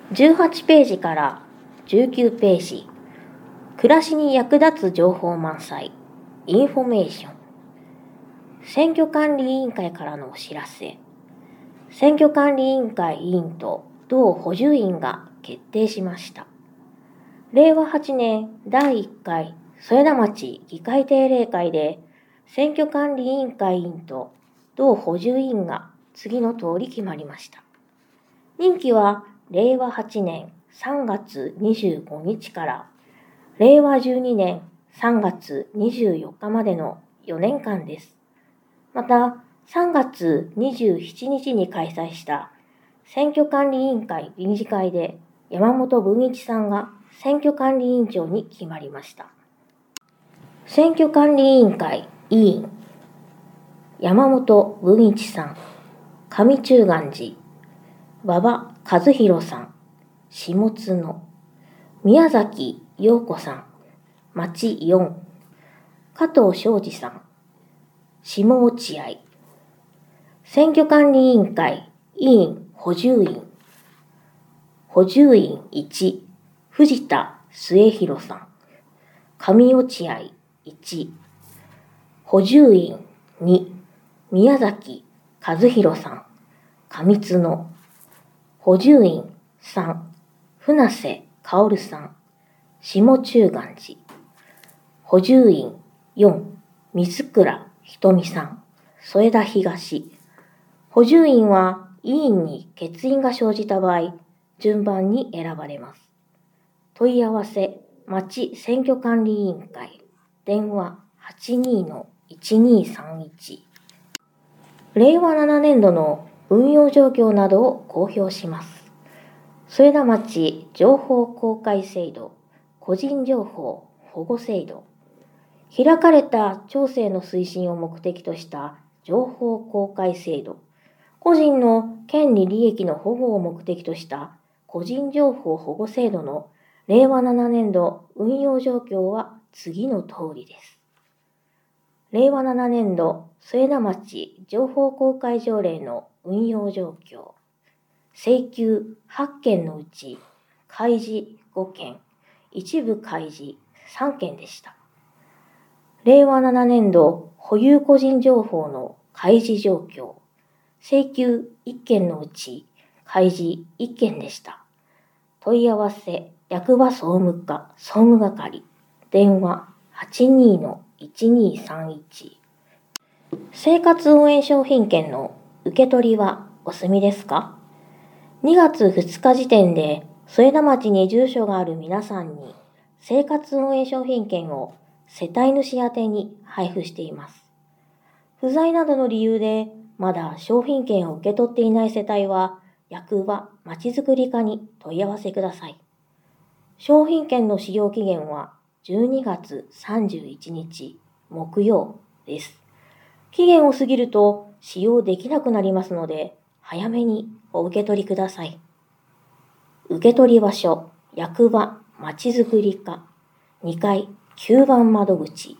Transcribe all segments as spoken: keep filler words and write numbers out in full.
じゅうはちページからじゅうきゅうページ、暮らしに役立つ情報満載、インフォメーション。選挙管理委員会からのお知らせ。選挙管理委員会委員と同補充員が決定しました。れいわはちねんだいいっかい添田町議会定例会で、選挙管理委員会委員と同補充員が次の通り決まりました。任期はれいわはちねんさんがつにじゅうごにちかられいわじゅうにねんさんがつにじゅうよっかまでのよねんかんです。また、さんがつにじゅうしちにちに開催した選挙管理委員会臨時会で山本文一さんが選挙管理委員長に決まりました。選挙管理委員会委員、山本文一さん、上中元寺、馬場和弘さん、下津野、宮崎陽子さん、町よん、加藤昌司さん、下落合。選挙管理委員会委員補充員、補充員いち、藤田末弘さん、上落合いち、補充員に、宮崎和弘さん、上津野、補充員さん、船瀬薫さん、下中元寺、補充員よん、水倉ひとみさん、添田東。補充員は委員に欠員が生じた場合、順番に選ばれます。問い合わせ、町選挙管理委員会、電話 はちにーのいちにーさんいち。れいわななねんどの運用状況などを公表します。添田町情報公開制度、個人情報保護制度。開かれた町政の推進を目的とした情報公開制度。個人の権利利益の保護を目的とした個人情報保護制度のれいわななねんど運用状況は次の通りです。れいわななねんど添田町情報公開条例の運用状況。請求はっけんのうち開示ごけん、一部開示さんけんでした。れいわななねんど保有個人情報の開示状況。請求いっけんのうち開示いっけんでした。問い合わせ役場総務課総務係、電話 はちにーのいちにーさんいち。生活応援商品券の受け取りはお済みですか？にがつふつか時点で添田町に住所がある皆さんに生活応援商品券を世帯主宛てに配布しています。不在などの理由でまだ商品券を受け取っていない世帯は役場まちづくり課に問い合わせください。商品券の使用期限はじゅうにがつさんじゅういちにち木曜です。期限を過ぎると使用できなくなりますので早めにお受け取りください。受け取り場所、役場まちづくり課にかいきゅうばん窓口。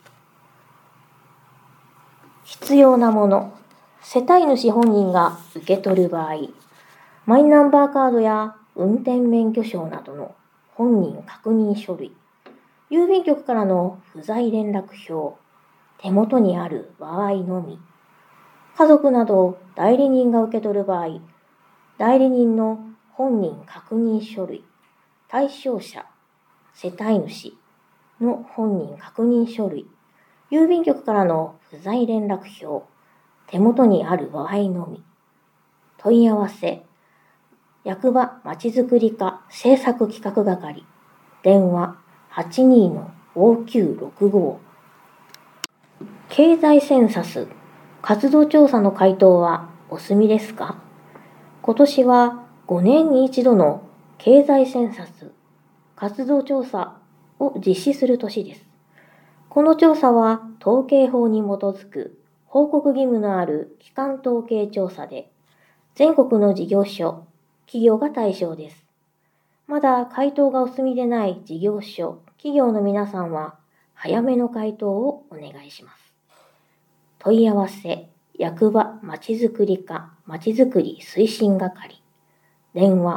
必要なもの、世帯主本人が受け取る場合、マイナンバーカードや運転免許証などの本人確認書類、郵便局からの不在連絡票、手元にある場合のみ、家族など代理人が受け取る場合、代理人の本人確認書類、対象者、世帯主の本人確認書類、郵便局からの不在連絡票、手元にある場合のみ。問い合わせ、役場まちづくり課政策企画係、電話 はちにーのごきゅうろくご。経済センサス、活動調査の回答はお済みですか？今年はごねんに一度の経済センサス、活動調査を実施する年です。この調査は統計法に基づく報告義務のある基幹統計調査で、全国の事業所、企業が対象です。まだ回答がお済みでない事業所、企業の皆さんは早めの回答をお願いします。問い合わせ、役場まちづくり課まちづくり推進係、電話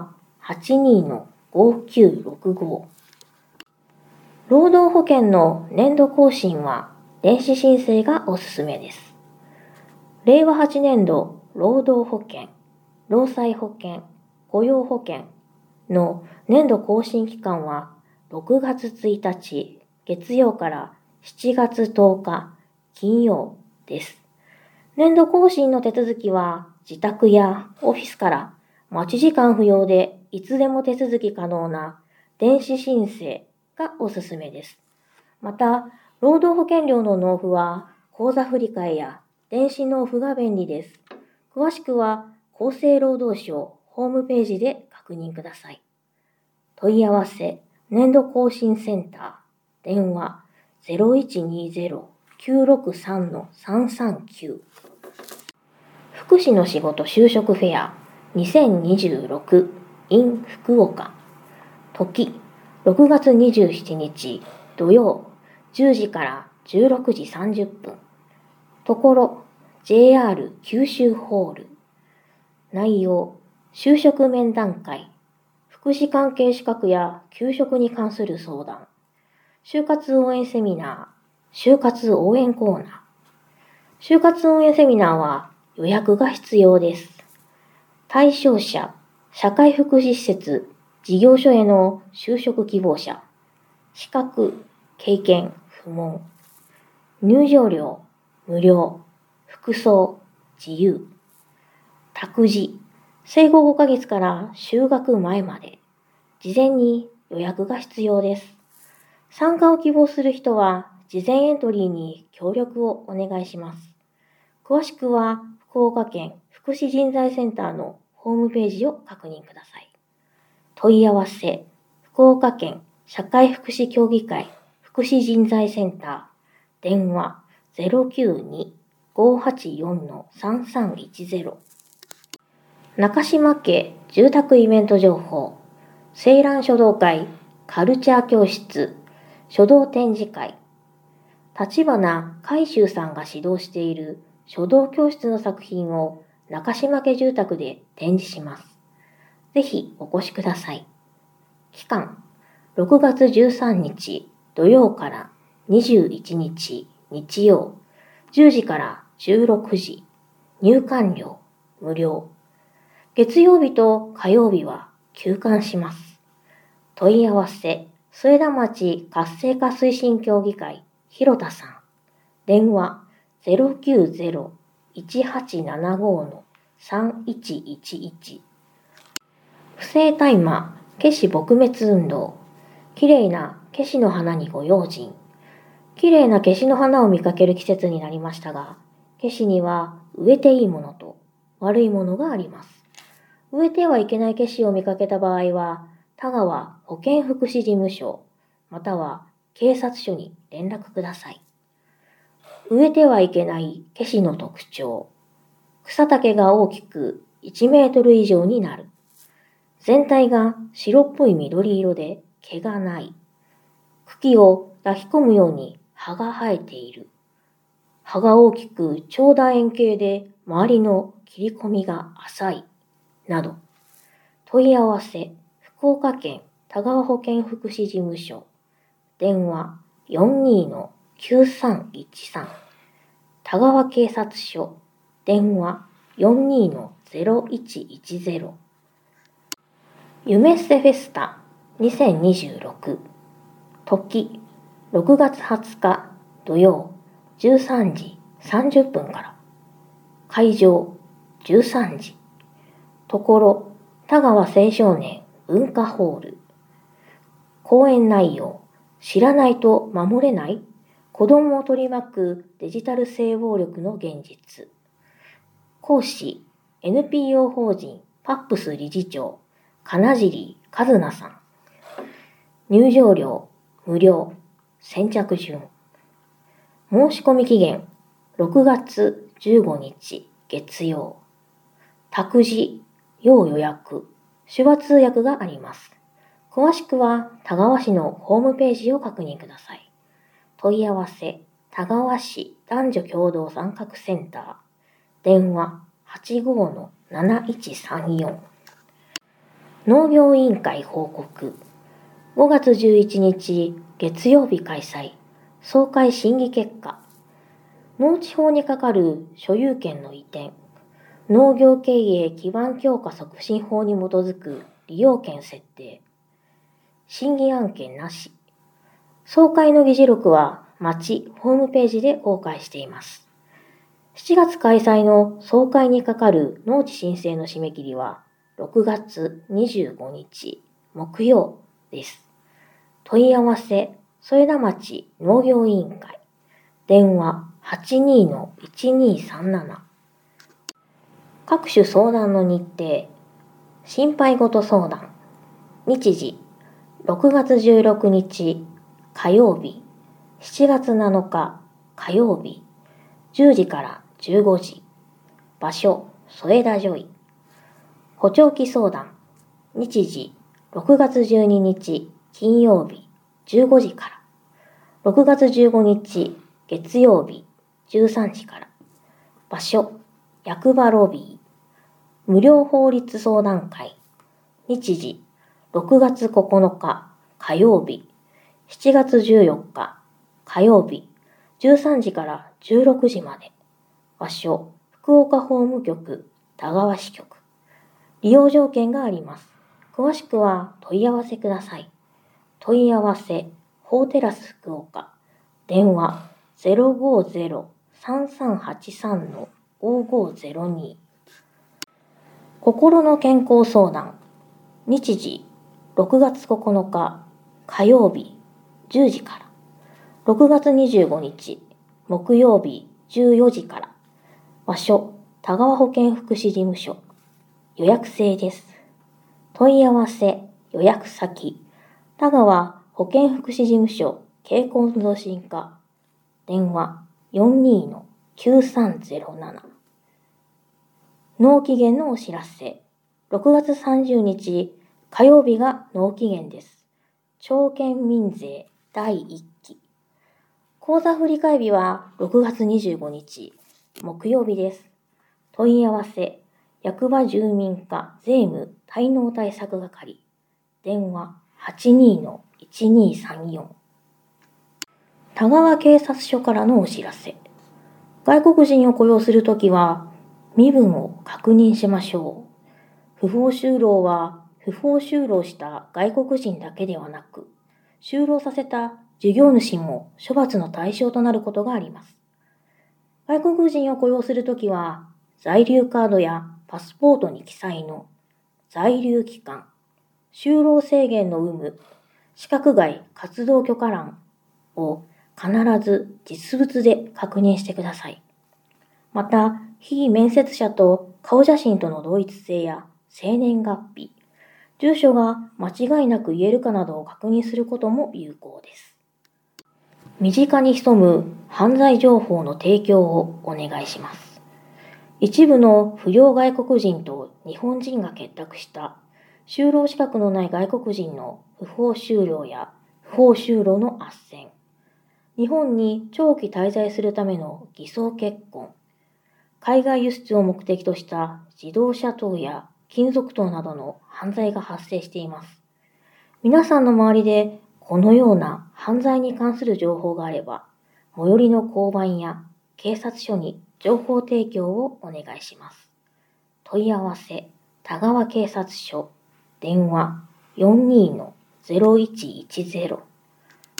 はちにー ごきゅうろくご。労働保険の年度更新は電子申請がおすすめです。れいわはちねんど労働保険、労災保険、雇用保険の年度更新期間はろくがつついたち月曜からしちがつとおか金曜です。年度更新の手続きは自宅やオフィスから待ち時間不要でいつでも手続き可能な電子申請がおすすめです。また、労働保険料の納付は口座振替や電子納付が便利です。詳しくは厚生労働省ホームページで確認ください。問い合わせ年度更新センター電話 ゼロいちにゼロ きゅうろくさん さんさんきゅう。福祉の仕事就職フェアにせんにじゅうろく in 福岡。時ろくがつにじゅうしちにち土曜じゅうじからじゅうろくじさんじゅっぷん。ところ ジェイアール 九州ホール。内容就職面談会、福祉関係資格や給食に関する相談、就活応援セミナー、就活応援コーナー。就活応援セミナーは予約が必要です。対象者、社会福祉施設、事業所への就職希望者、資格、経験、不問。入場料、無料、服装、自由。託児、生後ごかげつから就学前まで。事前に予約が必要です。参加を希望する人は、事前エントリーに協力をお願いします。詳しくは、福岡県福祉人材センターのホームページを確認ください。問い合わせ、福岡県社会福祉協議会福祉人材センター、電話 ゼロきゅうに ごはちよん さんさんいちゼロ。中島家住宅イベント情報、青蘭書道会カルチャー教室書道展示会、立花海舟さんが指導している書道教室の作品を中島家住宅で展示します。ぜひお越しください。期間、ろくがつじゅうさんにち土曜からにじゅういちにち日曜、じゅうじからじゅうろくじ、入館料無料。月曜日と火曜日は休館します。問い合わせ、添田町活性化推進協議会、広田さん。電話 ゼロきゅうゼロ いちはちななご さんいちいちいち。不正大麻、ケシ撲滅運動。きれいなケシの花にご用心。きれいなケシの花を見かける季節になりましたが、ケシには植えていいものと悪いものがあります。植えてはいけないケシを見かけた場合は、田川保健福祉事務所、または警察署に連絡ください。植えてはいけないケシの特徴。草丈が大きくいちメートル以上になる。全体が白っぽい緑色で毛がない。茎を抱き込むように葉が生えている。葉が大きく長楕円形で周りの切り込みが浅い。など。問い合わせ、福岡県田川保健福祉事務所。電話 よんにー きゅうさんいちさん。田川警察署。電話 よんにー ゼロいちいちゼロ。夢ッセフェスタにせんにじゅうろく。時ろくがつはつか土曜じゅうさんじさんじゅっぷんから。会場じゅうさんじ。ところ田川青少年文化ホール。講演内容、知らないと守れない子供を取り巻くデジタル性暴力の現実。講師 エヌピーオー 法人パップス理事長金尻和奈さん。入場料無料。先着順。申し込み期限ろくがつじゅうごにち月曜。託児、要予約、手話通訳があります。詳しくは田川市のホームページを確認ください。問い合わせ、田川市男女共同参画センター。電話 はちごー なないちさんよん。 農業委員会報告。ごがつじゅういちにち月曜日開催。総会審議結果。農地法に係る所有権の移転。農業経営基盤強化促進法に基づく利用権設定。審議案件なし。総会の議事録は町ホームページで公開しています。しちがつ開催の総会に係る農地申請の締め切りはろくがつにじゅうごにち木曜です。問い合わせ、添田町農業委員会。電話 はちにーのいちにーさんなな。各種相談の日程。心配事相談。日時、ろくがつじゅうろくにち火曜日、しちがつなのか火曜日、じゅうじからじゅうごじ。場所、添田女医。補聴器相談。日時、ろくがつじゅうににち金曜日、じゅうごじから。ろくがつじゅうごにち月曜日、じゅうさんじから。場所、役場ロビー。無料法律相談会。日時、ろくがつここのか火曜日、しちがつじゅうよっか火曜日、じゅうさんじからじゅうろくじまで。場所、福岡法務局、田川支局。利用条件があります。詳しくは問い合わせください。問い合わせ、法テラス福岡。電話 ゼロごゼロ さんさんはちさん ごごゼロに。心の健康相談。日時、ろくがつここのか火曜日、じゅうじから。ろくがつにじゅうごにち木曜日、じゅうよじから。場所、田川保健福祉事務所。予約制です。問い合わせ、予約先、田川保健福祉事務所経口増進課。電話 よんにーのきゅうさんゼロなな。納期限のお知らせ。ろくがつさんじゅうにち火曜日が納期限です。町県民税だいいっき。口座振替日はろくがつにじゅうごにち木曜日です。問い合わせ、役場住民課税務滞納対策係。電話 はちにーのいちにーさんよん。田川警察署からのお知らせ。外国人を雇用するときは、身分を確認しましょう。不法就労は、不法就労した外国人だけではなく、就労させた事業主も処罰の対象となることがあります。外国人を雇用するときは、在留カードやパスポートに記載の在留期間、就労制限の有無、資格外活動許可欄を必ず実物で確認してください。また、非面接者と顔写真との同一性や生年月日、住所が間違いなく言えるかなどを確認することも有効です。身近に潜む犯罪情報の提供をお願いします。一部の不良外国人と日本人が結託した就労資格のない外国人の不法就労や不法就労の斡旋、日本に長期滞在するための偽装結婚、海外輸出を目的とした自動車等や金属等などの犯罪が発生しています。皆さんの周りでこのような犯罪に関する情報があれば、最寄りの交番や警察署に情報提供をお願いします。問い合わせ、田川警察署、電話 よんにーのゼロいちいちゼロ。